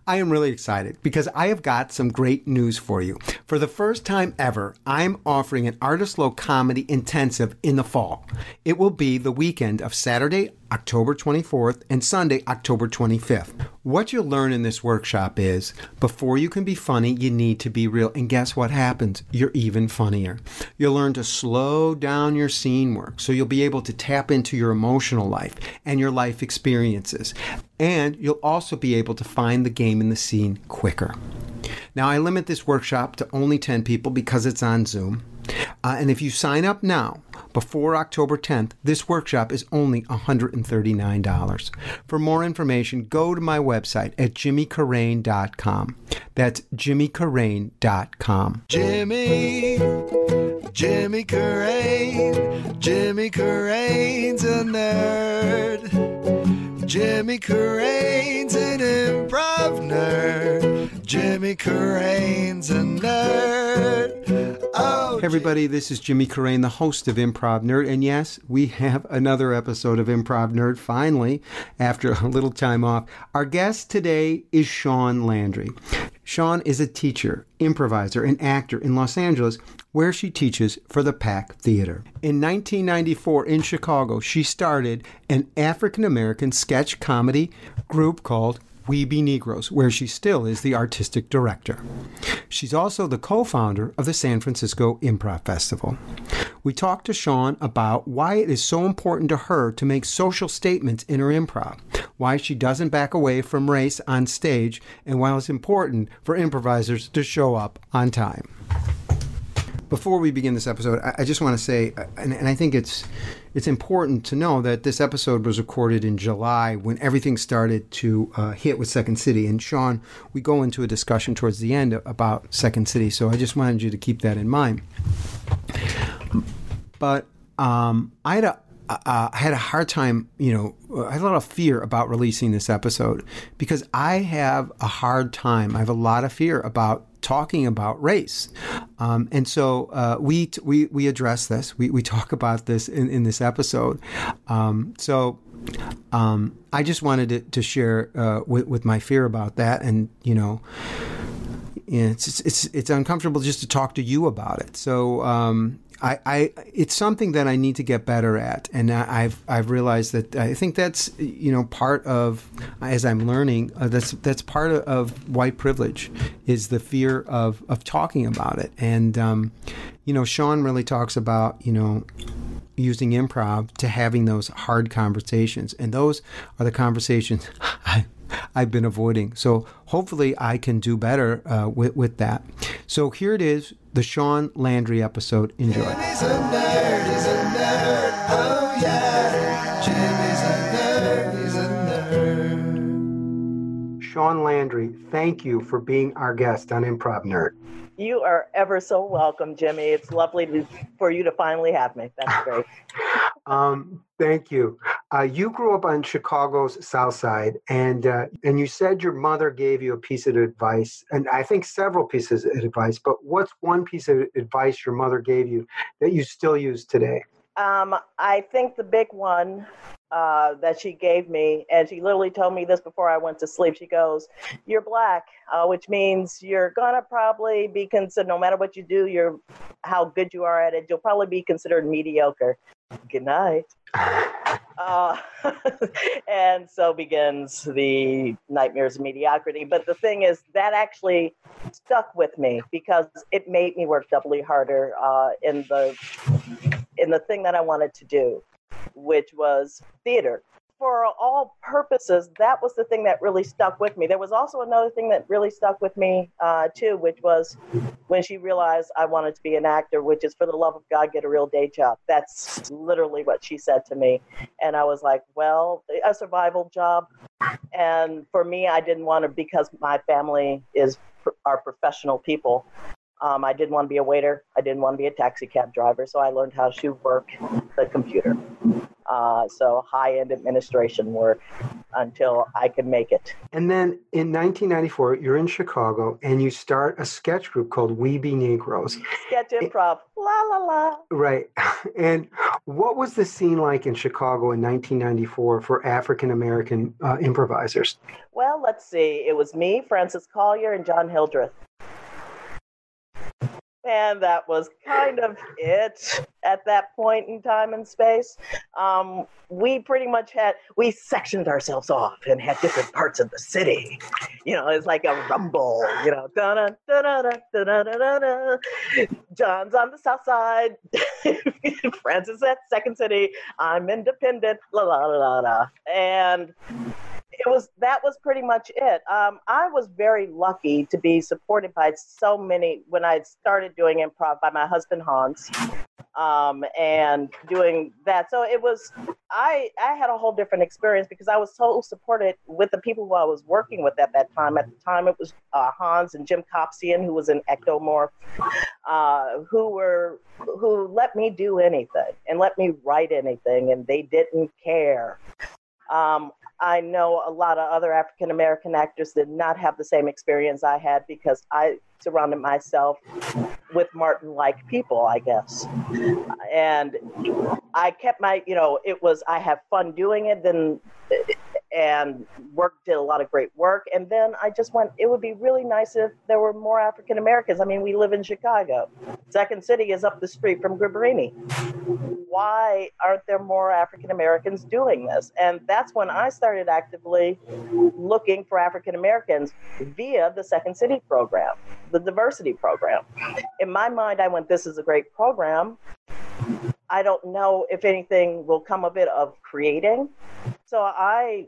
I am really excited because I have got some great news for you. For the first time ever, I'm offering an Artist Low Comedy Intensive in the fall. It will be the weekend of Saturday, October 24th and Sunday, October 25th. What you'll learn in this workshop is, before you can be funny, you need to be real. And guess what happens? You're even funnier. You'll learn to slow down your scene work so you'll be able to tap into your emotional life and your life experiences. And you'll also be able to find the game in the scene quicker. Now, I limit this workshop to only 10 people because it's on Zoom. And if you sign up now, before October 10th, this workshop is only $139. For more information, go to my website at jimmycarrane.com. That's jimmycarrane.com. Jimmy Carrane. Jimmy Carrane's a nerd. Jimmy Carrane's an improv nerd. Jimmy Carrane's a nerd. Oh, hey everybody, this is Jimmy Carrane, the host of Improv Nerd. And yes, we have another episode of Improv Nerd, finally, after a little time off. Our guest today is Shawn Landry. Shawn is a teacher, improviser, and actor in Los Angeles, where she teaches for the PAC Theater. In 1994, in Chicago, she started an African-American sketch comedy group called We Be Negroes, where she still is the artistic director. She's also the co-founder of the San Francisco Improv Festival. We talked to Shawn about why it is so important to her to make social statements in her improv, why she doesn't back away from race on stage, and why it's important for improvisers to show up on time. Before we begin this episode, I just want to say, and I think it's important to know that this episode was recorded in July when everything started to hit with Second City. And Shawn, we go into a discussion towards the end about Second City, so I just wanted you to keep that in mind. But I had a hard time, I had a lot of fear about releasing this episode because I have a hard time. I have a lot of fear about talking about race. And so we address this. We talk about this in this episode. So I just wanted to share with my fear about that. And, it's uncomfortable just to talk to you about it. So it's something that I need to get better at, and I've realized that I think that's part of, as I'm learning, that's part of white privilege, is the fear of talking about it. And Shawn really talks about using improv to having those hard conversations, and those are the conversations I've been avoiding. So hopefully I can do better with that. So here it is, the Shawn Landry episode. Enjoy. Jimmy's a nerd, he's a nerd, oh yeah. Jimmy's a nerd, he's a nerd. Shawn Landry, thank you for being our guest on Improv Nerd. You are ever so welcome, Jimmy. It's lovely for you to finally have me. That's great. Thank you. You grew up on Chicago's South Side, and you said your mother gave you a piece of advice, and I think several pieces of advice, but what's one piece of advice your mother gave you that you still use today? I think the big one that she gave me, and she literally told me this before I went to sleep. She goes, "You're black, which means you're gonna probably be considered, no matter what you do, how good you are at it, you'll probably be considered mediocre. Good night." And so begins the nightmares of mediocrity. But the thing is, that actually stuck with me because it made me work doubly harder in the thing that I wanted to do, which was theater. For all purposes, that was the thing that really stuck with me. There was also another thing that really stuck with me, too, which was when she realized I wanted to be an actor, which is, for the love of God, get a real day job. That's literally what she said to me. And I was like, well, a survival job. And for me, I didn't want to, because my family are professional people. I didn't want to be a waiter. I didn't want to be a taxi cab driver. So I learned how to work the computer. So high-end administration work until I could make it. And then in 1994, you're in Chicago and you start a sketch group called We Be Negroes. Sketch improv, la la la. Right. And what was the scene like in Chicago in 1994 for African American improvisers? Well, let's see. It was me, Francis Collier, and John Hildreth. And that was kind of it at that point in time and space. We pretty much we sectioned ourselves off and had different parts of the city. It's like a rumble, da da da da da da da da. John's on the south side, Francis at Second City, I'm independent, la la la la. And that was pretty much it. I was very lucky to be supported by so many when I started doing improv by my husband Hans, and doing that. So I had a whole different experience because I was so supported with the people who I was working with at that time. At the time, it was Hans and Jim Kopsian, who was in Ectomorph, who let me do anything and let me write anything, and they didn't care. I know a lot of other African American actors did not have the same experience I had because I surrounded myself with Martin-like people, I guess. And I kept I have fun doing it, and did a lot of great work. And then I just went, it would be really nice if there were more African Americans. I mean, we live in Chicago. Second City is up the street from Gabrini. Why aren't there more African Americans doing this? And that's when I started actively looking for African Americans via the Second City program, the diversity program. In my mind, I went, this is a great program. I don't know if anything will come of it of creating. So I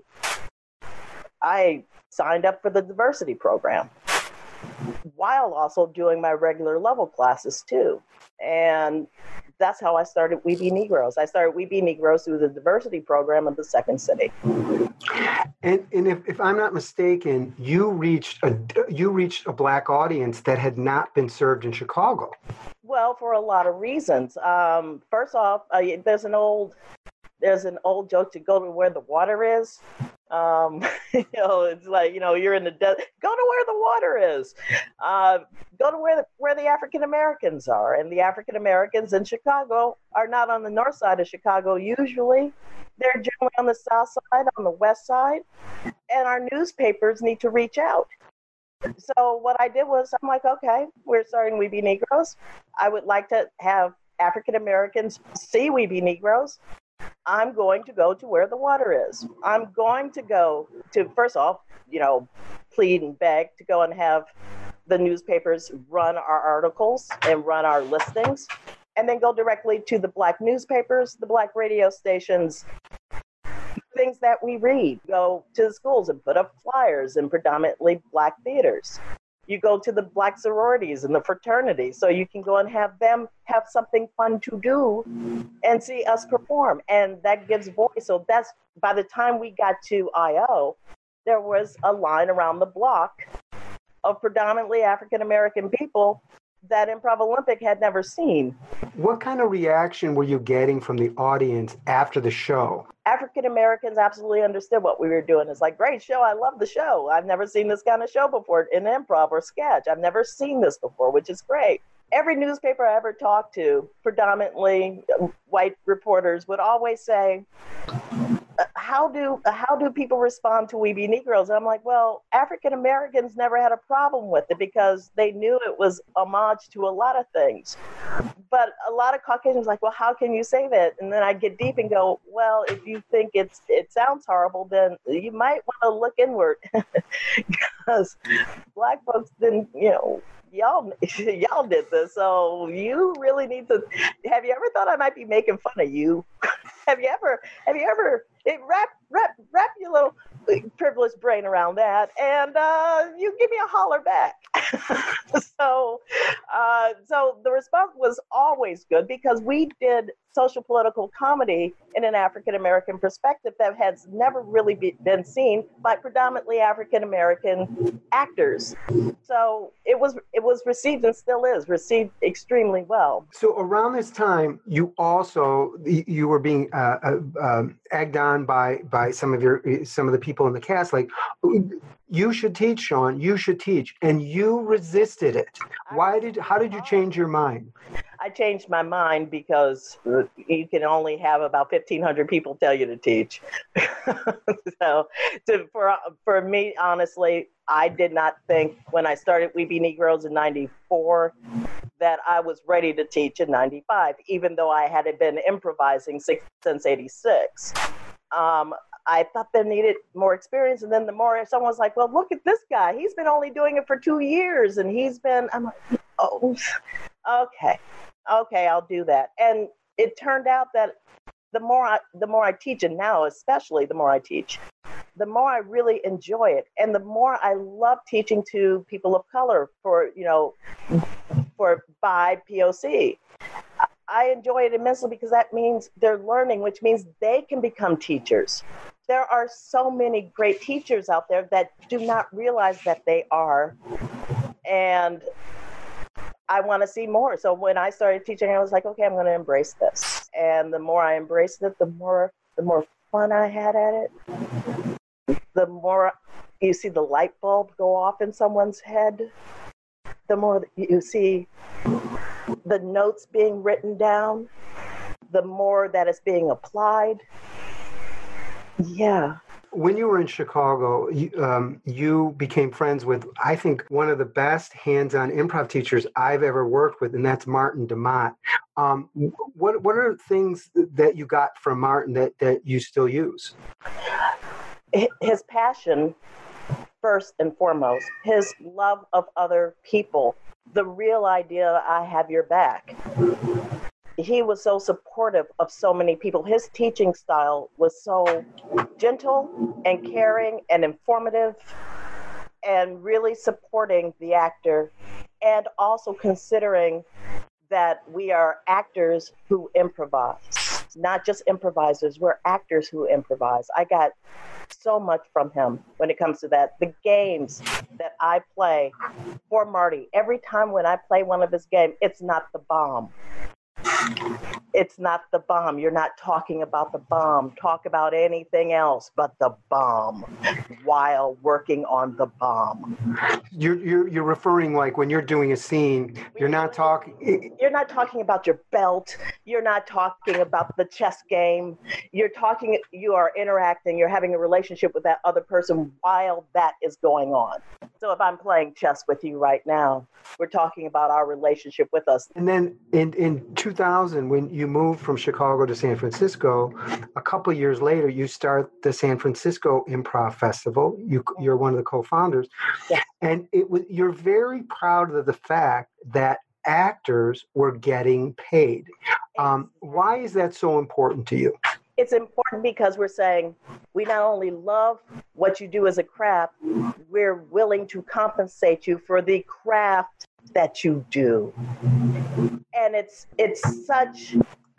signed up for the diversity program while also doing my regular level classes too. And that's how I started We Be Negroes. I started We Be Negroes through the diversity program of the Second City. And if I'm not mistaken, you reached a Black audience that had not been served in Chicago. Well, for a lot of reasons. First off, there's an old joke to go to where the water is. It's like, you're in the desert, go to where the water is. Go to where the African Americans are. And the African Americans in Chicago are not on the north side of Chicago usually. They're generally on the south side, on the west side. And our newspapers need to reach out. So what I did was, I'm like, okay, we're starting We Be Negroes. I would like to have African Americans see We Be Negroes. I'm going to go to where the water is. I'm going to go to, first off, plead and beg to go and have the newspapers run our articles and run our listings, and then go directly to the Black newspapers, the Black radio stations, things that we read. Go to the schools and put up flyers in predominantly Black theaters. You go to the Black sororities and the fraternities, so you can go and have them have something fun to do and see us perform. And that gives voice. So that's, by the time we got to IO, there was a line around the block of predominantly African-American people that Improv Olympic had never seen. What kind of reaction were you getting from the audience after the show? African Americans absolutely understood what we were doing. It's like, great show. I love the show. I've never seen this kind of show before in improv or sketch. I've never seen this before, which is great. Every newspaper I ever talked to, predominantly white reporters, would always say, how do people respond to We Be Negroes? And I'm like, well, African Americans never had a problem with it because they knew it was homage to a lot of things. But a lot of Caucasians like, well, how can you say that? And then I get deep and go, well, if you think it sounds horrible, then you might want to look inward because Black folks didn't, y'all did this, so you really need to. Have you ever thought I might be making fun of you? Have you ever Wrap your little privileged brain around that, and you give me a holler back. So the response was always good because we did social political comedy in an African American perspective that has never really been seen by predominantly African American actors. So it was received, and still is received, extremely well. So around this time, you were being egged on by some of the people in the cast, like, you should teach, Sean. You should teach, and you resisted it. How did you change your mind? I changed my mind because you can only have about 1,500 people tell you to teach. So for me, honestly, I did not think when I started We Be Negroes in 94 that I was ready to teach in 95, even though I had been improvising since 86. I thought they needed more experience. And then the more someone was like, well, look at this guy. He's been only doing it for 2 years. And I'm like, oh, okay, I'll do that. And it turned out that the more I teach, and now especially the more I teach, the more I really enjoy it. And the more I love teaching to people of color by POC. I enjoy it immensely because that means they're learning, which means they can become teachers. There are so many great teachers out there that do not realize that they are. And I want to see more. So when I started teaching, I was like, okay, I'm going to embrace this. And the more I embraced it, the more fun I had at it. The more you see the light bulb go off in someone's head, the more you see the notes being written down, the more that it's being applied. Yeah. When you were in Chicago, you became friends with, I think, one of the best hands-on improv teachers I've ever worked with, and that's Martin DeMott. What are things that you got from Martin that you still use? His passion, first and foremost, his love of other people, the real idea, I have your back. He was so supportive of so many people. His teaching style was so gentle and caring and informative and really supporting the actor, and also considering that we are actors who improvise, not just improvisers. We're actors who improvise. I got so much from him when it comes to that. The games that I play for Marty, every time when I play one of his games, it's not the bomb. It's not the bomb. You're not talking about the bomb. Talk about anything else but the bomb while working on the bomb. You're referring, like, when you're doing a scene, you're not talking about your belt. You're not talking about the chess game. You are interacting. You're having a relationship with that other person while that is going on. So if I'm playing chess with you right now, we're talking about our relationship with us. And then in 2000, when you moved from Chicago to San Francisco, a couple of years later, you start the San Francisco Improv Festival. You're one of the co-founders. Yes. And you're very proud of the fact that actors were getting paid. Why is that so important to you? It's important because we're saying we not only love what you do as a craft, we're willing to compensate you for the craft that you do. And it's such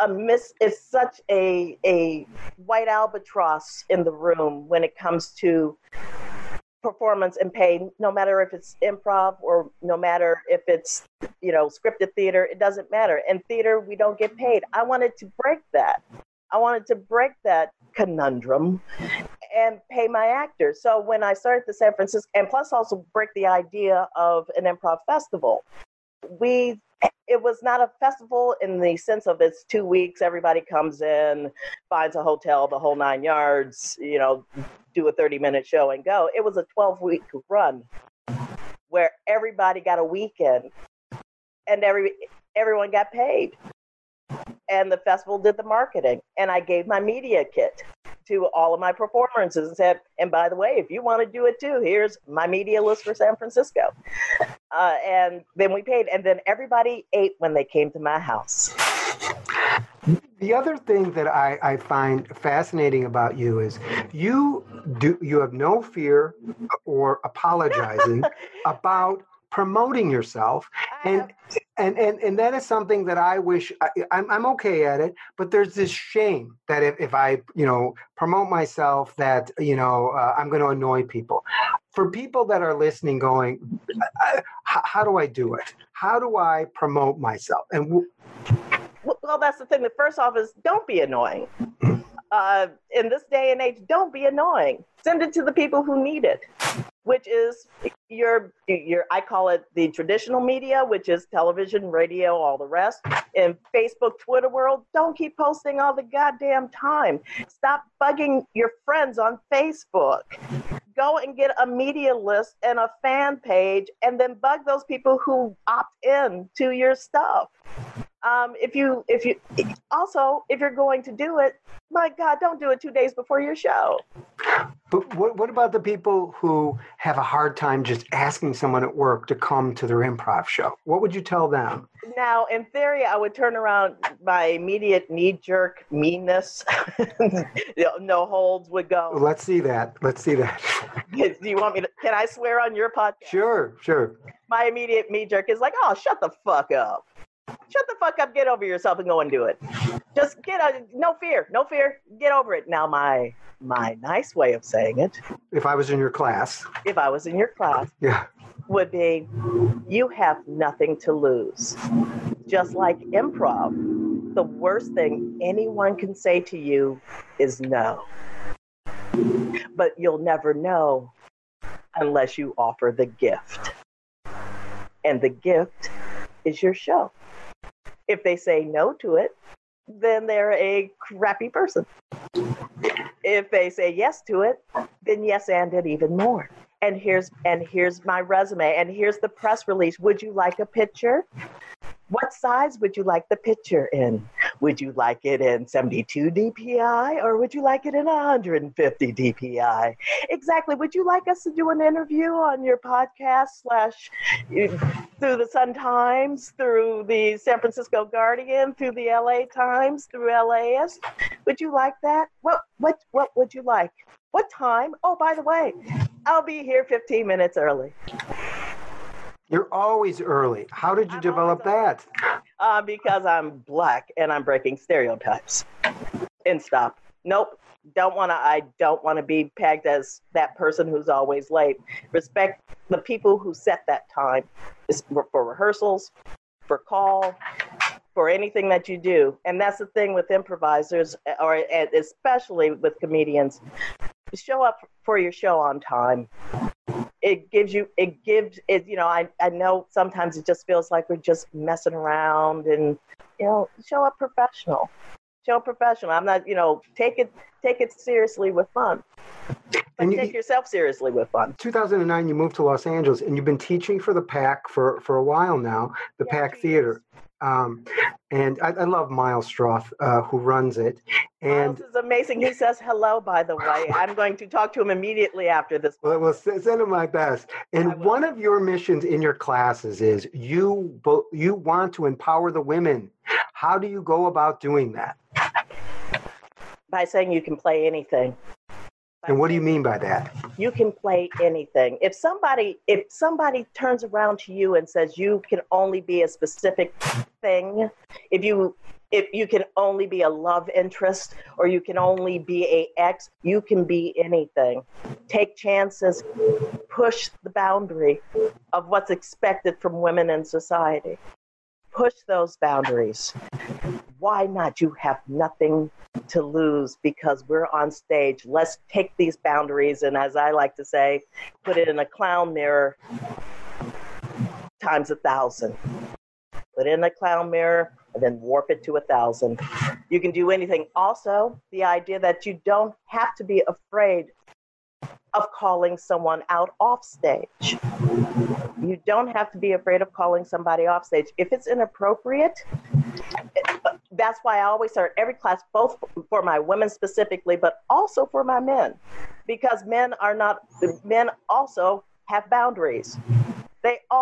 a white albatross in the room when it comes to performance and pay, no matter if it's improv or no matter if it's, scripted theater, it doesn't matter. In theater, we don't get paid. I wanted to break that. I wanted to break that conundrum and pay my actors. So when I started the San Francisco, and plus also break the idea of an improv festival, it was not a festival in the sense of it's 2 weeks, everybody comes in, finds a hotel, the whole 9 yards, do a 30-minute show and go. It was a 12-week run where everybody got a weekend and everyone got paid. And the festival did the marketing. And I gave my media kit to all of my performances and said, and by the way, if you want to do it too, here's my media list for San Francisco. And then we paid. And then everybody ate when they came to my house. The other thing that I find fascinating about you is you have no fear or apologizing about promoting yourself, and that is something that I wish I'm okay at it, but there's this shame that if I promote myself that I'm going to annoy people. For people that are listening, going, how do I do it? How do I promote myself? And well, that's the thing. The first off is don't be annoying. In this day and age, don't be annoying. Send it to the people who need it, which is your I call it the traditional media, which is television, radio, all the rest. In Facebook, Twitter world, don't keep posting all the goddamn time. Stop bugging your friends on Facebook. Go and get a media list and a fan page, and then bug those people who opt in to your stuff. If you're going to do it, my God, don't do it 2 days before your show. But what about the people who have a hard time just asking someone at work to come to their improv show? What would you tell them? Now, in theory, I would turn around my immediate knee-jerk meanness. No holds would go. Let's see that. Do you want me to? Can I swear on your podcast? Sure. My immediate knee-jerk is like, oh, shut the fuck up. Shut the fuck up, get over yourself and go and do it. Just no fear, get over it. Now, my nice way of saying it, if I was in your class, yeah, would be, you have nothing to lose. Just like improv, the worst thing anyone can say to you is no. But you'll never know unless you offer the gift. And the gift is your show. If they say no to it, then they're a crappy person. If they say yes to it, then yes and it even more. And here's my resume, and here's the press release. Would you like a picture? What size would you like the picture in? Would you like it in 72 DPI or would you like it in 150 DPI? Exactly. Would you like us to do an interview on your podcast / through the Sun Times, through the San Francisco Guardian, through the LA Times, through LAist? Would you like that? What would you like? What time? Oh, by the way, I'll be here 15 minutes early. You're always early. How did you develop that? Because I'm black and I'm breaking stereotypes. And stop. Nope. I don't want to be pegged as that person who's always late. Respect the people who set that time. It's for rehearsals, for call, for anything that you do. And that's the thing with improvisers, or especially with comedians. Show up for your show on time. I know sometimes it just feels like we're just messing around, and show up professional. I'm not, take it seriously with fun. And take yourself seriously with fun. 2009, you moved to Los Angeles, and you've been teaching for the PAC for a while now, the PAC Theater. And I love Miles Stroth, who runs it. And Miles is amazing. He says hello, by the way. I'm going to talk to him immediately after this. Well, send him my best. And one of your missions in your classes is you want to empower the women. How do you go about doing that? By saying you can play anything. And what do you mean by that? You can play anything. If somebody turns around to you and says you can only be a specific thing, if you can only be a love interest or you can only be a ex, you can be anything. Take chances, push the boundary of what's expected from women in society. Push those boundaries. Why not? You have nothing to lose because we're on stage. Let's take these boundaries and, as I like to say, put it in a clown mirror times 1,000. Put it in a clown mirror and then warp it to 1,000. You can do anything. Also, the idea that you don't have to be afraid of calling someone out off stage. You don't have to be afraid of calling somebody off stage. If it's inappropriate, that's why I always start every class, both for my women specifically, but also for my men, because men also have boundaries. They also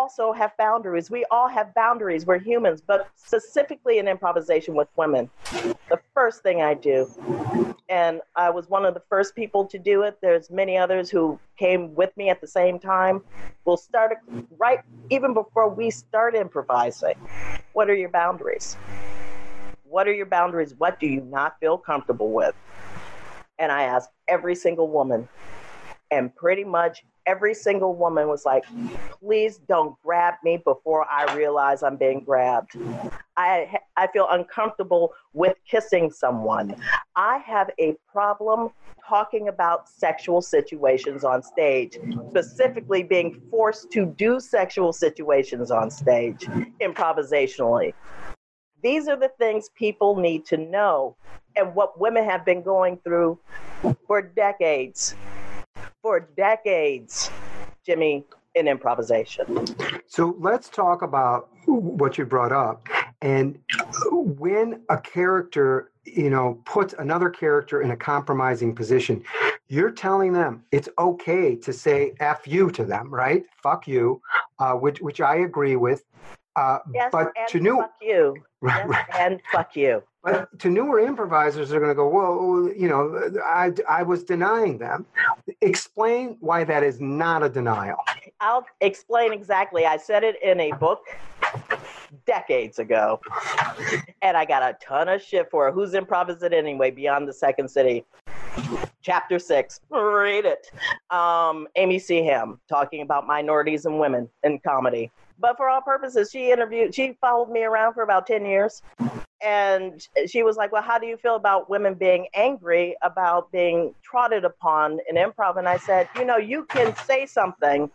also have boundaries. We all have boundaries. We're humans, but specifically in improvisation with women, the first thing I do, and I was one of the first people to do it. There's many others who came with me at the same time. We'll start right even before we start improvising. What are your boundaries? What are your boundaries? What do you not feel comfortable with? And I asked every single woman, and pretty much every single woman was like, please don't grab me before I realize I'm being grabbed. I feel uncomfortable with kissing someone. I have a problem talking about sexual situations on stage, specifically being forced to do sexual situations on stage improvisationally. These are the things people need to know, and what women have been going through for decades. For decades, Jimmy, in improvisation. So let's talk about what you brought up. And when a character, puts another character in a compromising position, you're telling them it's okay to say F you to them, right? Fuck you, which I agree with. Yes, but and to new, fuck you. right, Yes, right. and fuck you. But to newer improvisers, they're going to go, well, I was denying them. Explain why that is not a denial. I'll explain exactly. I said it in a book decades ago, and I got a ton of shit for it. Who's improvising anyway? Beyond the Second City. Chapter 6, read it. Amy C. Ham, talking about minorities and women in comedy. But for all purposes, she followed me around for about 10 years. And she was like, well, how do you feel about women being angry about being trotted upon in improv? And I said, you can say something.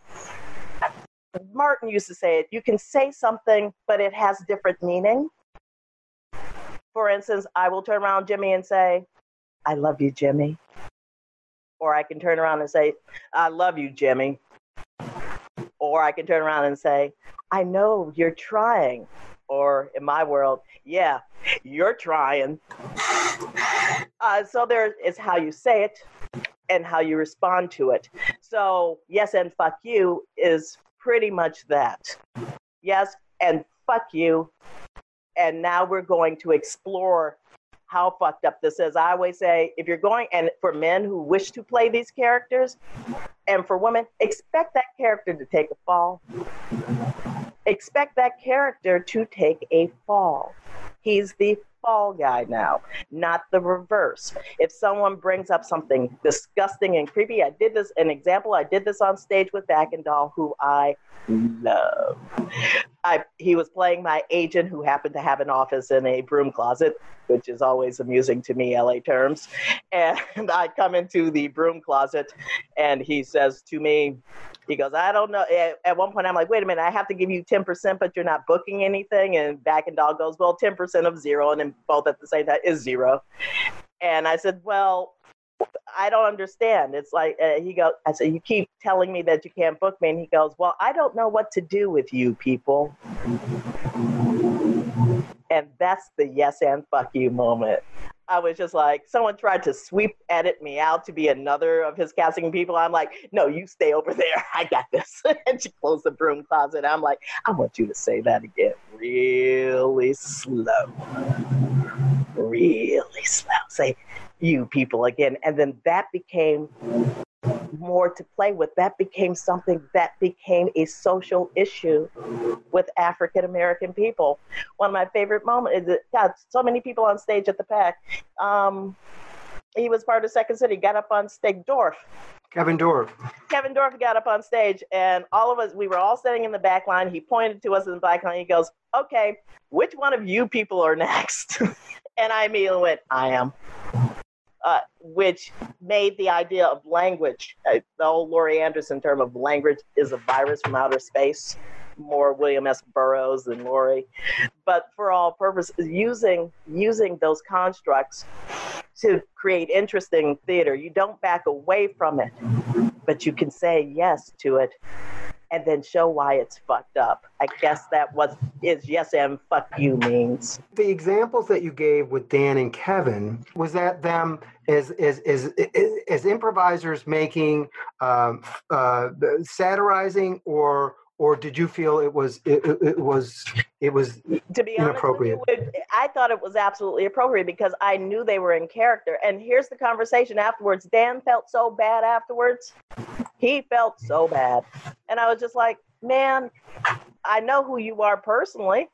Martin used to say it. You can say something, but it has different meaning. For instance, I will turn around Jimmy and say, I love you, Jimmy. Or I can turn around and say, I love you, Jimmy. Or I can turn around and say, I know you're trying. Or in my world, yeah, you're trying. So there is how you say it and how you respond to it. So yes and fuck you is pretty much that. Yes and fuck you. And now we're going to explore how fucked up this is. I always say, if you're going, and for men who wish to play these characters, and for women, expect that character to take a fall. Expect that character to take a fall. He's the fall guy now, not the reverse. If someone brings up something disgusting and creepy, I did this on stage with Backendall, who I love. He was playing my agent who happened to have an office in a broom closet, which is always amusing to me, LA terms. And I come into the broom closet and he says to me, he goes, I don't know. At one point, I'm like, wait a minute, I have to give you 10%, but you're not booking anything. And Backendall goes, well, 10% of 0, and then both at the same time is 0. And I said, well, I don't understand. It's like, I said, you keep telling me that you can't book me. And he goes, well, I don't know what to do with you people. And that's the yes and fuck you moment. I was just like, someone tried to edit me out to be another of his casting people. I'm like, no, you stay over there. I got this. And she closed the broom closet. I'm like, I want you to say that again really slow. Really slow. Say, you people again. And then that became more to play with. That became something that became a social issue with African American people. One of my favorite moments is that, God, so many people on stage at the PAC. He was part of Second City, got up on stage, Kevin Dorff got up on stage, and all of us, we were all sitting in the back line. He pointed to us in the back line. He goes, okay, which one of you people are next? And I immediately went, I am. Which made the idea of language, the old Laurie Anderson term of language is a virus from outer space, more William S. Burroughs than Laurie. But for all purposes, using those constructs to create interesting theater. You don't back away from it, but you can say yes to it and then show why it's fucked up. I guess that is yes and fuck you means. The examples that you gave with Dan and Kevin, was that them as improvisers making, satirizing or or did you feel it was To be honest with inappropriate? you, I thought it was absolutely appropriate because I knew they were in character. And here's the conversation afterwards. Dan felt so bad afterwards. He felt so bad. And I was just like, man, I know who you are personally.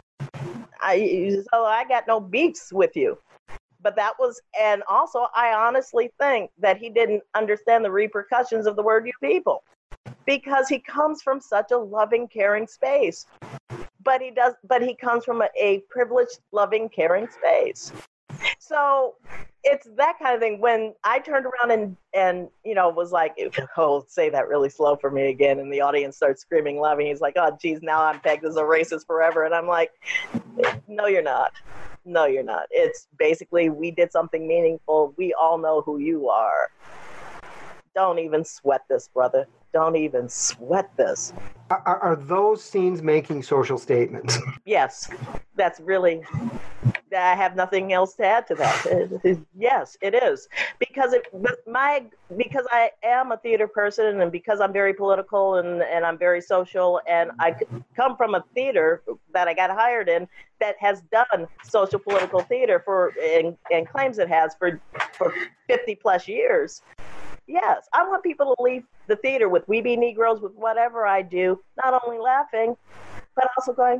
So I got no beefs with you. But that was, and also I honestly think that he didn't understand the repercussions of the word "you people," because he comes from such a loving, caring space. But he comes from a privileged, loving, caring space. So it's that kind of thing. When I turned around and was like, oh, say that really slow for me again, and the audience starts screaming, laughing. He's like, oh, geez, now I'm pegged as a racist forever. And I'm like, no, you're not. No, you're not. It's basically, we did something meaningful. We all know who you are. Don't even sweat this, brother. Don't even sweat this. Are those scenes making social statements? Yes, that's really, I have nothing else to add to that. Yes, it is. Because I am a theater person, and because I'm very political and I'm very social, and I come from a theater that I got hired in that has done social political theater and claims it has for 50 plus years. Yes, I want people to leave the theater with We Be Negroes, with whatever I do, not only laughing, but also going,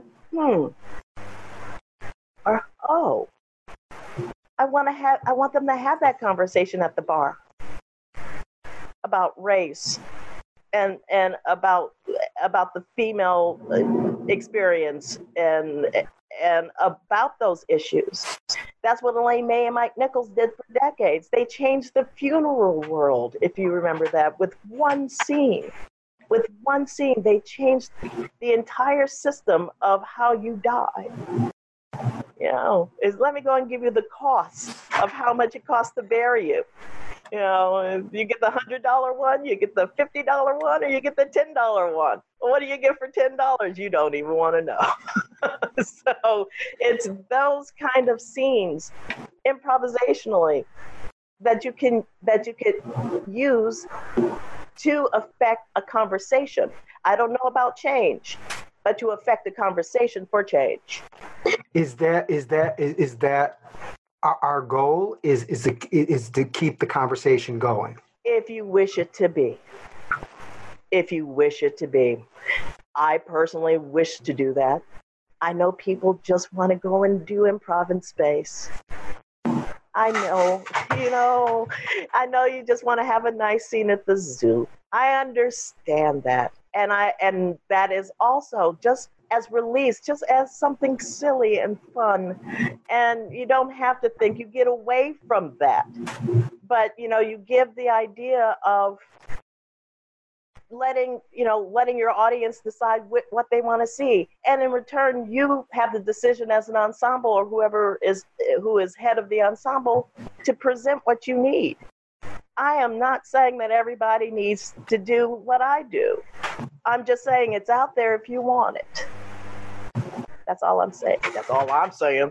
or, oh, I want them to have that conversation at the bar about race and about the female experience and about those issues. That's what Elaine May and Mike Nichols did for decades. They changed the funeral world, if you remember that, with one scene. With one scene, they changed the entire system of how you die. Let me go and give you the cost of how much it costs to bury you. You get the $100 one, you get the $50 one, or you get the $10 one. What do you get for $10? You don't even want to know. So it's those kind of scenes, improvisationally, that you can use to affect a conversation. I don't know about change, but to affect a conversation for change. Is that our goal? Is to keep the conversation going? If you wish it to be. If you wish it to be. I personally wish to do that. I know people just want to go and do improv in space. I know, I know you just want to have a nice scene at the zoo. I understand that. And that is also just as release, just as something silly and fun. And you don't have to think, you get away from that. But, you give the idea of letting your audience decide what they want to see. And in return, you have the decision as an ensemble, or who is head of the ensemble, to present what you need. I am not saying that everybody needs to do what I do. I'm just saying it's out there if you want it. That's all I'm saying. That's all I'm saying.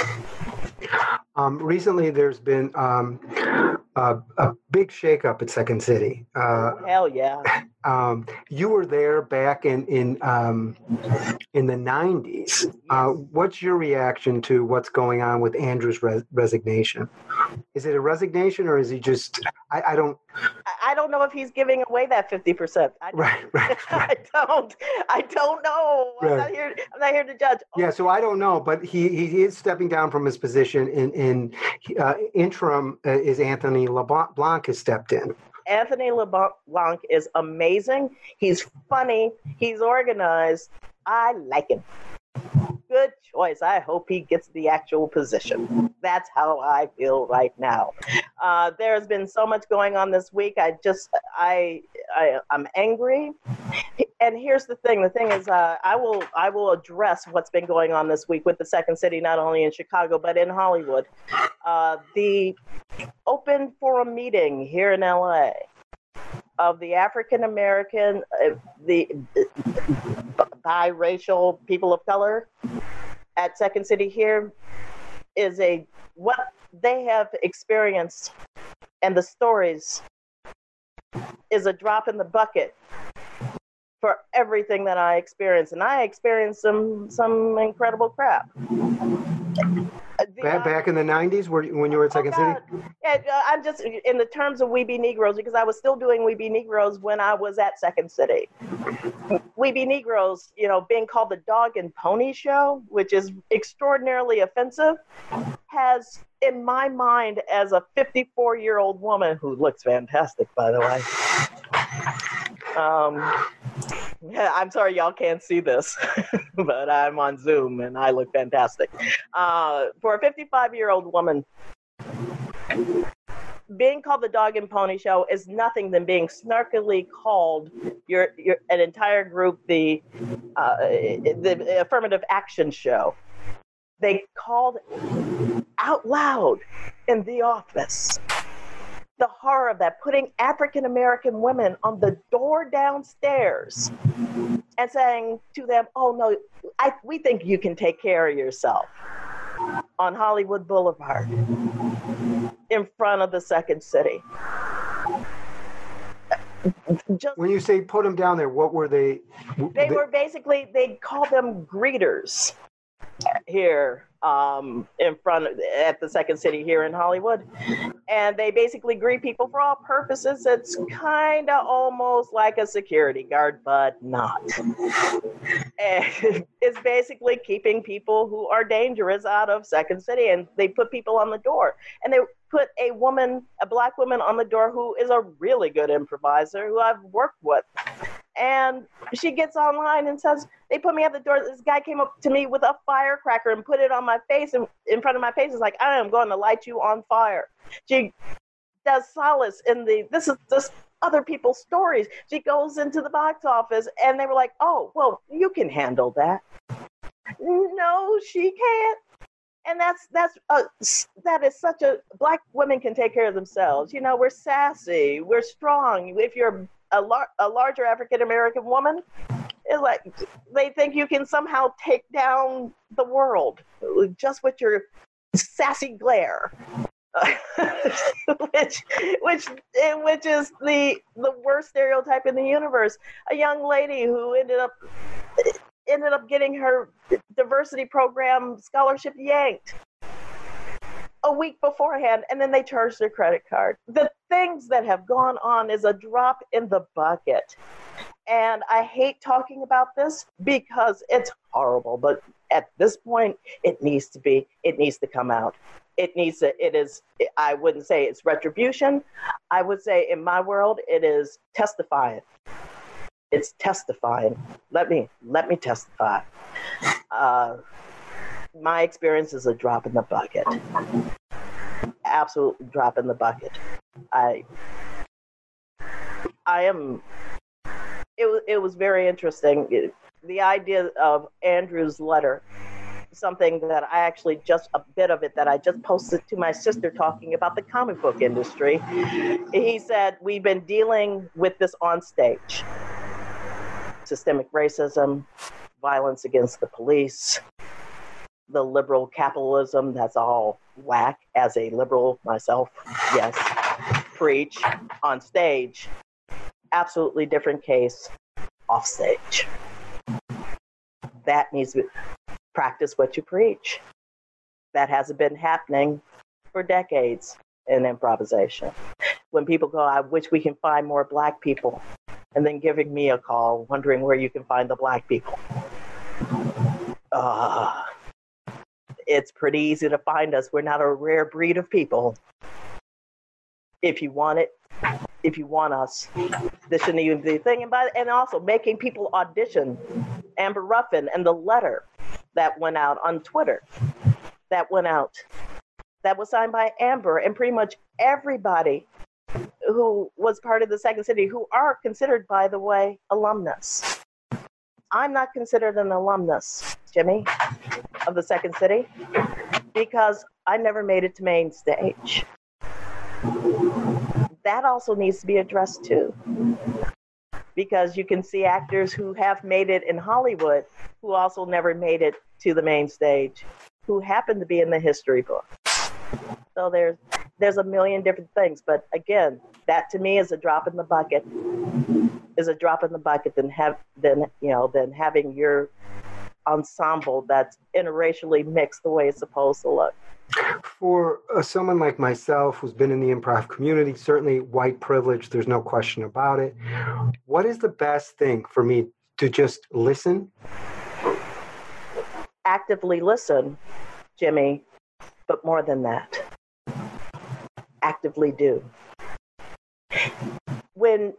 Recently, there's been a big shakeup at Second City. Hell yeah. You were there back in the 90s. What's your reaction to what's going on with Andrew's resignation? Is it a resignation, or is he just? I don't know if he's giving away that 50%. Right. I don't know. Right. I'm not here to judge. Yeah, so I don't know, but he is stepping down from his position. In interim is Anthony LeBlanc has stepped in. Anthony LeBlanc is amazing. He's funny. He's organized. I like him. Good choice. I hope he gets the actual position. That's how I feel right now. There's been so much going on this week. I'm angry. And here's the thing. The thing is, I will address what's been going on this week with the Second City, not only in Chicago, but in Hollywood. The open forum meeting here in LA of the African American, the biracial people of color at Second City here is what they have experienced, and the stories is a drop in the bucket for everything that I experienced, and I experienced some incredible crap. Back in the 90s, when you were at Second City? Yeah, I'm just in the terms of We Be Negroes, because I was still doing We Be Negroes when I was at Second City. We Be Negroes, being called the Dog and Pony Show, which is extraordinarily offensive, has, in my mind, as a 54-year-old woman who looks fantastic, by the way. Yeah, I'm sorry y'all can't see this, but I'm on Zoom and I look fantastic. For a 55-year-old woman, being called the Dog and Pony Show is nothing than being snarkily called an entire group the Affirmative Action Show. They called out loud in the office the horror of that, putting African American women on the door downstairs and saying to them, "Oh no, we think you can take care of yourself," on Hollywood Boulevard in front of the Second City. When you say put them down there, what were they? They were basically, they called them greeters here in front at the Second City here in Hollywood, and they basically greet people for all purposes. It's kind of almost like a security guard, but not. And it's basically keeping people who are dangerous out of Second City, and they put people on the door, and they put a black woman on the door who is a really good improviser who I've worked with. And she gets online and says, they put me at the door. This guy came up to me with a firecracker and put it on my face, and in front of my face. It's like, I am going to light you on fire. She does solace in this is just other people's stories. She goes into the box office and they were like, oh, well, you can handle that. No, she can't. And that is such a, black women can take care of themselves. We're sassy, we're strong. If you're a larger African-American woman, it's like they think you can somehow take down the world just with your sassy glare, which is the worst stereotype in the universe. A young lady who ended up getting her diversity program scholarship yanked a week beforehand, and then they charged their credit card. The things that have gone on is a drop in the bucket. And I hate talking about this because it's horrible, but at this point, it needs to come out. I wouldn't say it's retribution. I would say in my world, it is testifying. It's testifying. Let me testify. My experience is a drop in the bucket. Absolute drop in the bucket. It was very interesting. The idea of Andrew's letter, something that I actually a bit of it that I just posted to my sister talking about the comic book industry. He said, we've been dealing with this on stage. Systemic racism, violence against the police, the liberal capitalism that's all whack. As a liberal myself, yes, preach. On stage, absolutely different case. Off stage, that needs to practice what you preach. That hasn't been happening for decades in improvisation. When people go, I wish we can find more black people, and then giving me a call wondering where you can find the black people. It's pretty easy to find us. We're not a rare breed of people. If you want it, if you want us, this shouldn't even be a thing. And also making people audition. Amber Ruffin and the letter that went out on Twitter, that was signed by Amber and pretty much everybody who was part of the Second City, who are considered, by the way, alumnus. I'm not considered an alumnus, Jimmy, of the Second City, because I never made it to main stage. That also needs to be addressed too, because you can see actors who have made it in Hollywood who also never made it to the main stage, who happen to be in the history books. So there's a million different things, but again, that to me is a drop in the bucket. is a drop in the bucket than having your ensemble that's interracially mixed the way it's supposed to look. For someone like myself who's been in the improv community, certainly white privilege, there's no question about it. What is the best thing for me to just listen? Actively listen, Jimmy, but more than that, actively do. When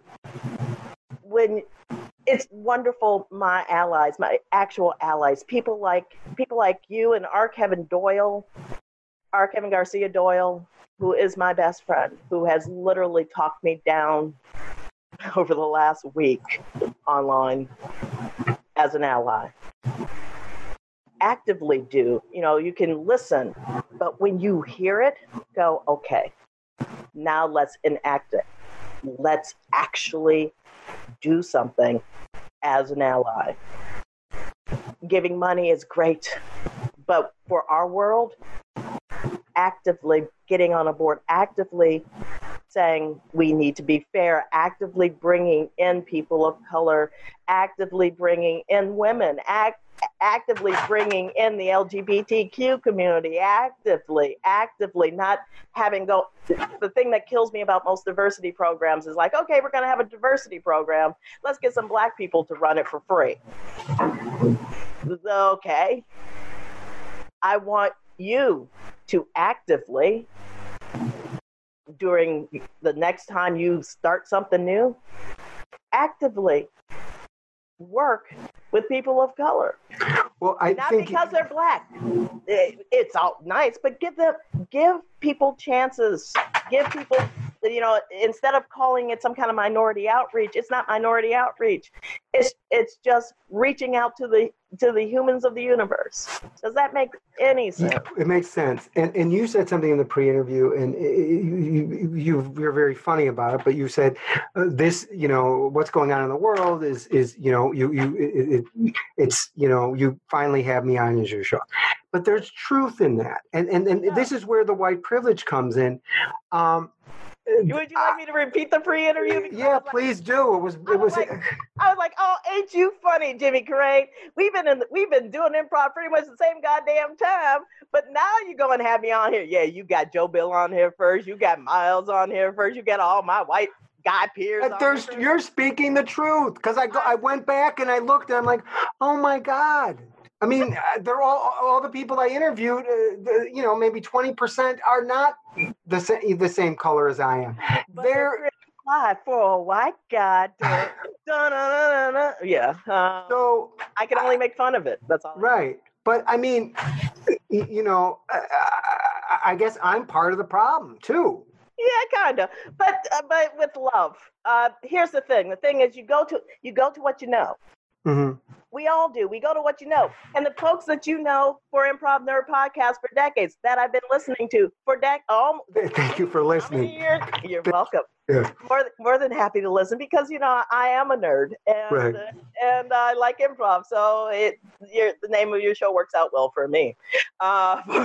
it's wonderful, my allies, my actual allies, people like you and R. Kevin Garcia Doyle, who is my best friend, who has literally talked me down over the last week online as an ally. Actively do. You can listen, but when you hear it, go, okay, now let's enact it. Let's actually do something as an ally. Giving money is great, but for our world, actively getting on a board, actively saying we need to be fair, actively bringing in people of color, actively bringing in women, actively bringing in the LGBTQ community, actively, not having go. The thing that kills me about most diversity programs is like, okay, we're going to have a diversity program. Let's get some Black people to run it for free. Okay. I want you to actively, during the next time you start something new, actively work with people of color. Well, not because they're Black. It's all nice, but give people chances. Give people, instead of calling it some kind of minority outreach, it's not minority outreach. It's just reaching out to the humans of the universe. Does that make any sense? It makes sense. And you said something in the pre-interview, and you're very funny about it. But you said this, what's going on in the world is you finally have me on as your show. But there's truth in that, and this is where the white privilege comes in. Would you like me to repeat the pre-interview? Yeah, please do. It was. I was like, oh, ain't you funny, Jimmy Carrane? We've been doing improv pretty much the same goddamn time, but now you're going to have me on here. Yeah, you got Joe Bill on here first. You got Miles on here first. You got all my white guy peers. You're speaking the truth, because I went back and I looked and I'm like, oh my God. I mean, they're all the people I interviewed. Maybe 20% are not the same color as I am. But they're for a white guy. Yeah. So I can only make fun of it. That's all. Right. But I mean, I guess I'm part of the problem too. Yeah, kind of. But with love. Here's the thing. The thing is, you go to what you know. Mm-hmm. We all do. We go to what you know. And the folks that you know for Improv Nerd Podcast for decades, that I've been listening to for decades. Thank you for listening. You're welcome. Yeah. More than happy to listen, because I am a nerd, and right. And I like improv, so the name of your show works out well for me. For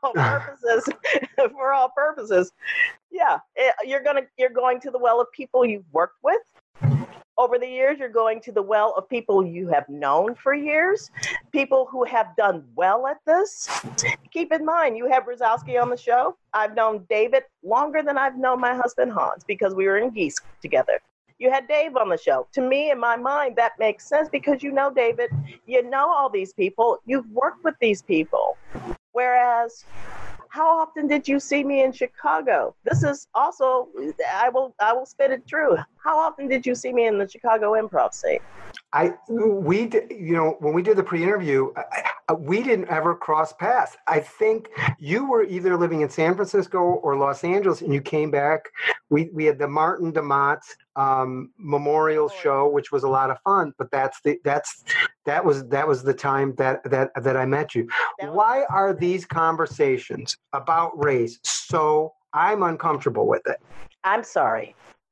all purposes, yeah. You're going to the well of people you've worked with over the years. You're going to the well of people you have known for years, people who have done well at this. Keep in mind, you have Rosowski on the show. I've known David longer than I've known my husband Hans, because we were in Geese together. You had Dave on the show. To me, in my mind, that makes sense, because you know David, you know all these people, you've worked with these people. Whereas, how often did you see me in Chicago? This is also, I will spit it true. How often did you see me in the Chicago improv scene? When we did the pre-interview, we didn't ever cross paths. I think you were either living in San Francisco or Los Angeles, and you came back. We had the Martin DeMott memorial show, which was a lot of fun. But that was the time that I met you. Why are these conversations about race so? I'm uncomfortable with it. I'm sorry.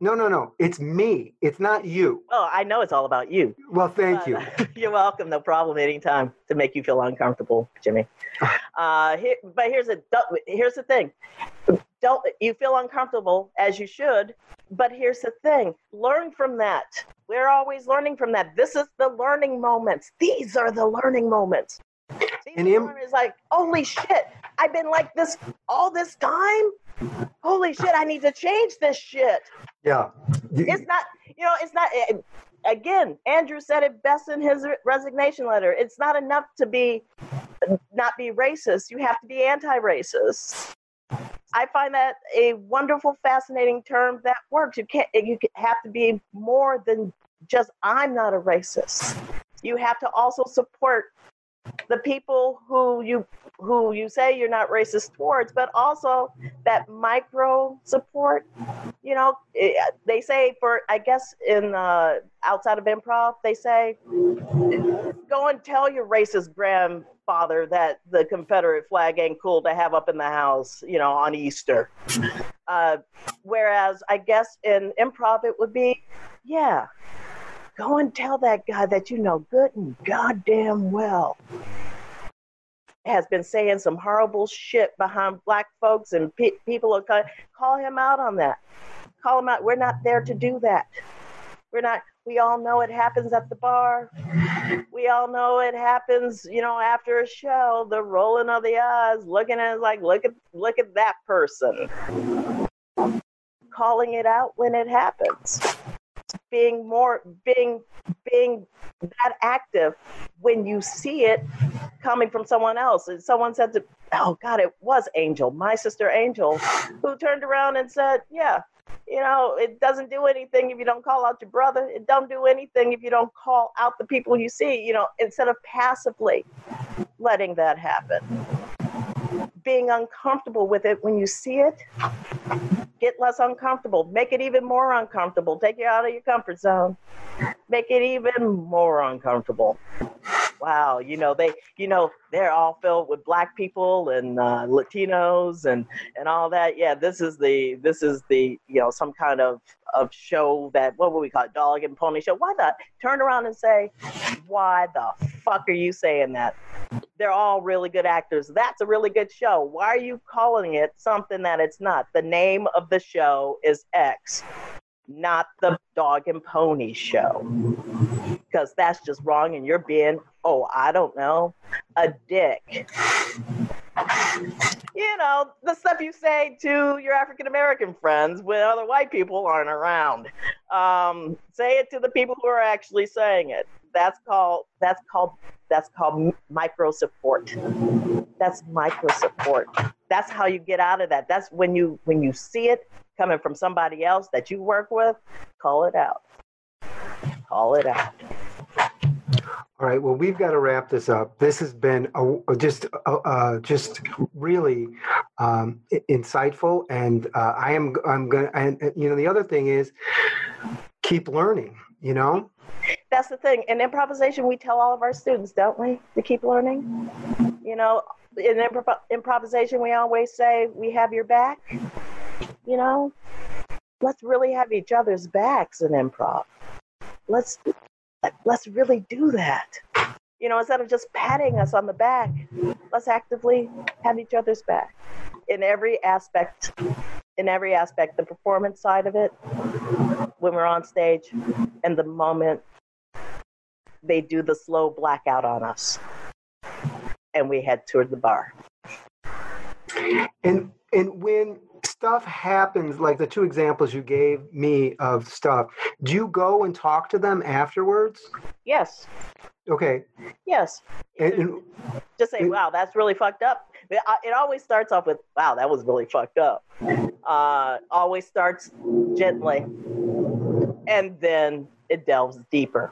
No. It's me. It's not you. Oh, I know it's all about you. Well, thank you. You're welcome. No problem. Anytime to make you feel uncomfortable, Jimmy. But here's the thing. Don't you feel uncomfortable as you should? But here's the thing. Learn from that. We're always learning from that. This is the learning moments. These are the learning moments. And it's like, holy shit! I've been like this all this time. Holy shit! I need to change this shit. Yeah. It's not. It's not. Again, Andrew said it best in his resignation letter. It's not enough to not be racist. You have to be anti-racist. I find that a wonderful, fascinating term that works. You have to be more than just I'm not a racist. You have to also support the people who you say you're not racist towards, but also that micro support. They say in outside of improv, they say, go and tell your racist grandfather that the Confederate flag ain't cool to have up in the house, on Easter. Whereas I guess in improv, it would be, yeah, go and tell that guy that you know good and goddamn well has been saying some horrible shit behind black folks, and people will call him out on that. Call him out. We're not there to do that. We're not. We all know it happens at the bar. We all know it happens, after a show, the rolling of the eyes, looking at it like, look at that person. Calling it out when it happens. Being that active when you see it coming from someone else. And someone said oh God, it was Angel, my sister Angel, who turned around and said, yeah, it doesn't do anything if you don't call out your brother. It don't do anything if you don't call out the people you see, instead of passively letting that happen. Being uncomfortable with it when you see it, get less uncomfortable. Make it even more uncomfortable. Take you out of your comfort zone. Make it even more uncomfortable. Wow, they're all filled with black people and Latinos and all that. Yeah, this is the some kind of show that, what would we call it, dog and pony show. Turn around and say, why the fuck are you saying that? They're all really good actors. That's a really good show. Why are you calling it something that it's not? The name of the show is X, not the Dog and Pony Show. Because that's just wrong, and you're being, I don't know, a dick. The stuff you say to your African American friends when other white people aren't around. Say it to the people who are actually saying it. That's called micro support. That's micro support. That's how you get out of that. That's when you see it coming from somebody else that you work with, call it out. Call it out. All right. Well, we've got to wrap this up. This has been just really insightful, and I'm gonna. And the other thing is, keep learning. That's the thing. In improvisation, we tell all of our students, don't we, to keep learning? In improvisation, we always say, we have your back. Let's really have each other's backs in improv. Let's really do that. Instead of just patting us on the back, let's actively have each other's back in every aspect, the performance side of it, when we're on stage, and the moment they do the slow blackout on us and we head toward the bar. And when stuff happens, like the two examples you gave me of stuff, do you go and talk to them afterwards? Yes. Okay. Yes. And just say, wow, that's really fucked up. It always starts off with, wow, that was really fucked up. Always starts gently, and then it delves deeper.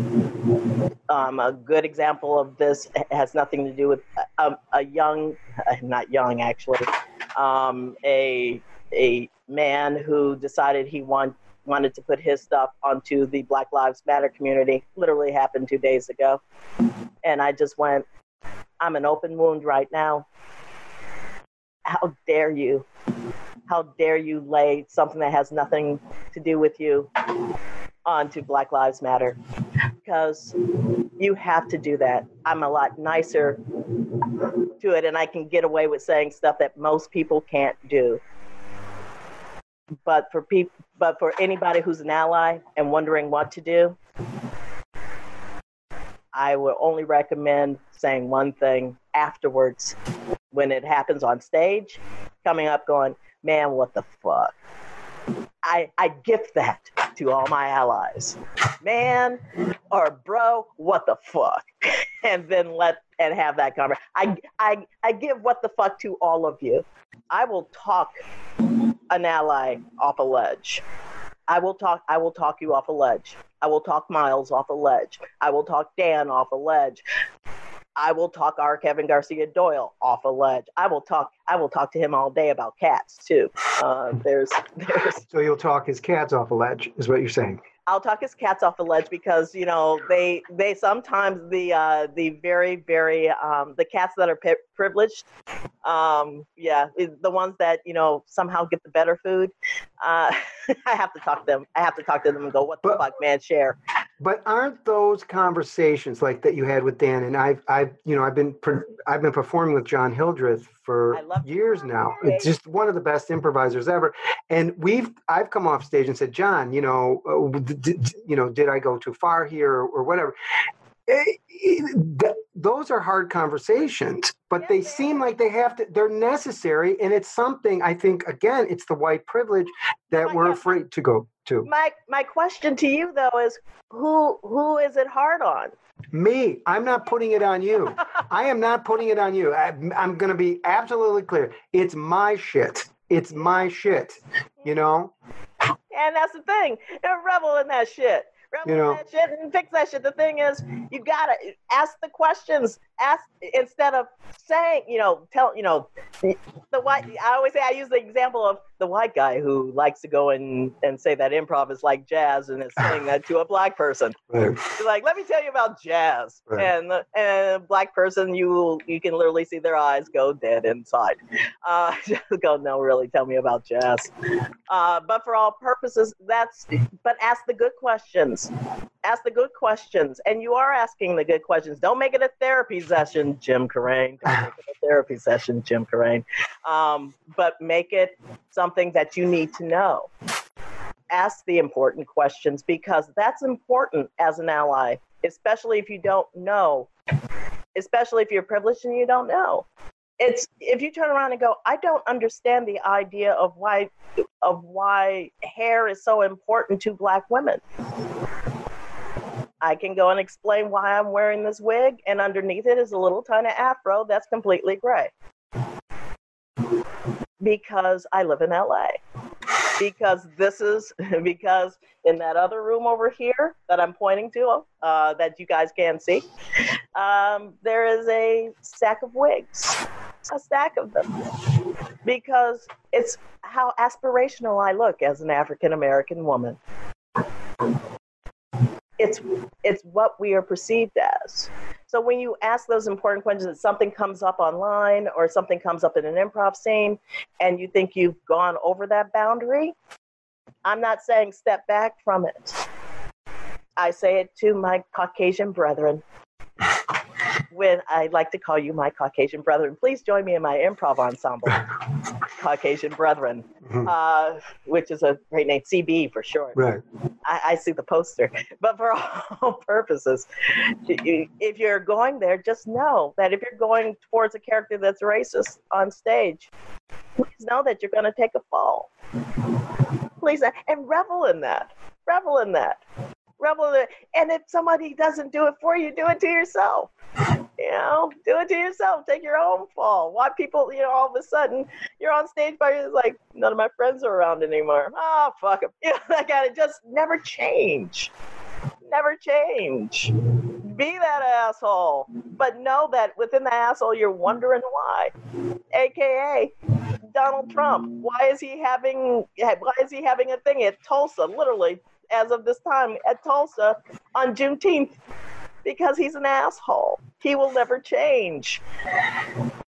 A good example of this has nothing to do with a young, not young actually, a man who decided he wanted to put his stuff onto the Black Lives Matter community. Literally happened 2 days ago. And I just went, I'm an open wound right now. How dare you how dare you lay something that has nothing to do with you onto Black Lives Matter, because you have to do that. I'm a lot nicer to it, and I can get away with saying stuff that most people can't do. But for anybody who's an ally and wondering what to do, I would only recommend saying one thing afterwards when it happens on stage, coming up going, man, what the fuck? I gift that to all my allies. Man or bro, what the fuck? And then have that conversation. I give what the fuck to all of you. I will talk an ally off a ledge. I will talk you off a ledge. I will talk Miles off a ledge. I will talk Dan off a ledge. I will talk R. Kevin Garcia Doyle off a ledge. I will talk to him all day about cats too. So you'll talk his cats off a ledge, is what you're saying? I'll talk his cats off the ledge because they sometimes the very very the cats that are privileged, the ones that somehow get the better food. I have to talk to them. I have to talk to them and go, what the fuck, man, share. But aren't those conversations like that you had with Dan? And I've been performing with John Hildreth for years now. It's just one of the best improvisers ever. And I've come off stage and said, John, did I go too far here or whatever? Those are hard conversations, but they seem like they're necessary. And it's something, I think, again, it's the white privilege that we're afraid to go to. My question to you, though, is who is it hard on? Me. I'm not putting it on you. I am not putting it on you. I'm going to be absolutely clear. It's my shit. It's my shit, And that's the thing. Revel in that shit. Revel in that shit and fix that shit. The thing is, you gotta ask the questions. Ask instead of saying, the white. I always say, I use the example of the white guy who likes to go and say that improv is like jazz and is saying that to a black person. Right. He's like, let me tell you about jazz. Right. And a black person, you can literally see their eyes go dead inside. Just go, no, really, tell me about jazz. But for all purposes, but ask the good questions. Ask the good questions. And you are asking the good questions. Don't make it a therapy session, Jim Carrane. Don't make it a therapy session, Jim Carrane. But make it something that you need to know. Ask the important questions because that's important as an ally, especially if you don't know, especially if you're privileged and you don't know. It's if you turn around and go, I don't understand the idea of why hair is so important to black women. I can go and explain why I'm wearing this wig, and underneath it is a little tiny afro that's completely gray. Because I live in LA. Because in that other room over here that I'm pointing to, that you guys can't see, there is a stack of wigs. A stack of them. Because it's how aspirational I look as an African American woman. It's what we are perceived as. So when you ask those important questions, something comes up online or something comes up in an improv scene and you think you've gone over that boundary, I'm not saying step back from it. I say it to my Caucasian brethren. When I like to call you my Caucasian brethren, please join me in my improv ensemble, Caucasian Brethren, which is a great name, CB for short. Right. I see the poster. But for all purposes, if you're going there, just know that if you're going towards a character that's racist on stage, please know that you're going to take a fall. Please, and revel in that. Revel in that. Revel in it. And if somebody doesn't do it for you, do it to yourself. Do it to yourself. Take your own fall. Why people, all of a sudden you're on stage by yourself, like none of my friends are around anymore. Oh, fuck them. That kind of just never change. Never change. Be that asshole. But know that within the asshole, you're wondering why. AKA Donald Trump. Why is he having a thing at Tulsa, literally, as of this time, at Tulsa on Juneteenth? Because he's an asshole. He will never change.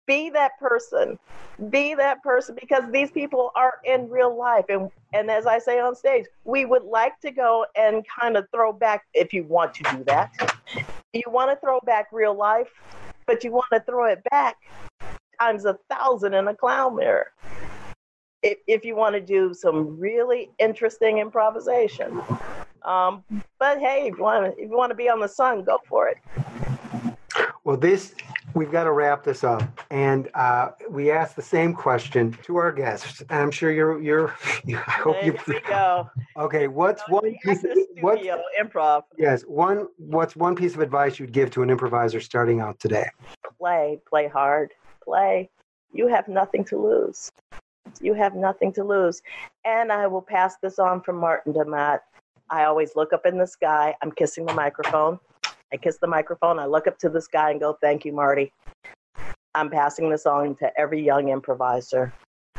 Be that person. Be that person, because these people are in real life. And as I say on stage, we would like to go and kind of throw back, if you want to do that. You want to throw back real life, but you want to throw it back times 1,000 in a clown mirror. If you want to do some really interesting improvisation. But hey, if you want to be on the sun, go for it. Well, we've got to wrap this up, and we asked the same question to our guests, and I'm sure I hope Here we go. Okay, what's one piece of improv? Yes, what's one piece of advice you'd give to an improviser starting out today? Play hard, play. You have nothing to lose. You have nothing to lose. And I will pass this on from Martin to Matt. I always look up in the sky. I'm kissing the microphone. I kiss the microphone. I look up to the sky and go, thank you, Marty. I'm passing this on to every young improviser.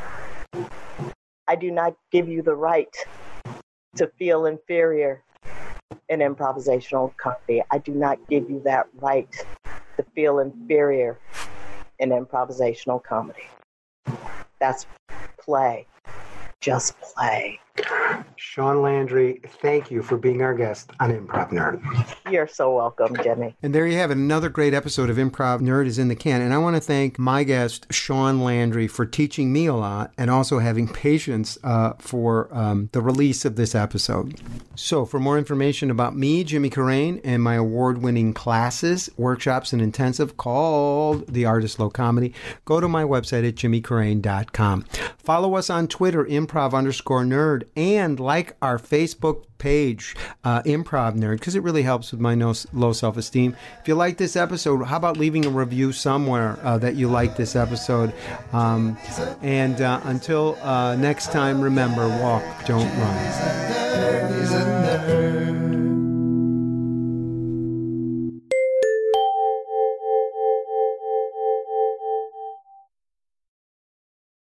I do not give you the right to feel inferior in improvisational comedy. I do not give you that right to feel inferior in improvisational comedy. That's play. Just play. Shawn Landry, thank you for being our guest on Improv Nerd. You're so welcome, Jimmy. And there you have it. Another great episode of Improv Nerd is in the can. And I want to thank my guest, Shawn Landry, for teaching me a lot and also having patience for the release of this episode. So for more information about me, Jimmy Carrane, and my award-winning classes, workshops, and intensive called The Artist Low Comedy, go to my website at jimmycarrane.com. Follow us on Twitter, improv_nerd, and like our Facebook page, Improv Nerd, because it really helps with my low self-esteem. If you like this episode, how about leaving a review somewhere that you like this episode? Until next time, remember, walk, don't run. He's a nerd.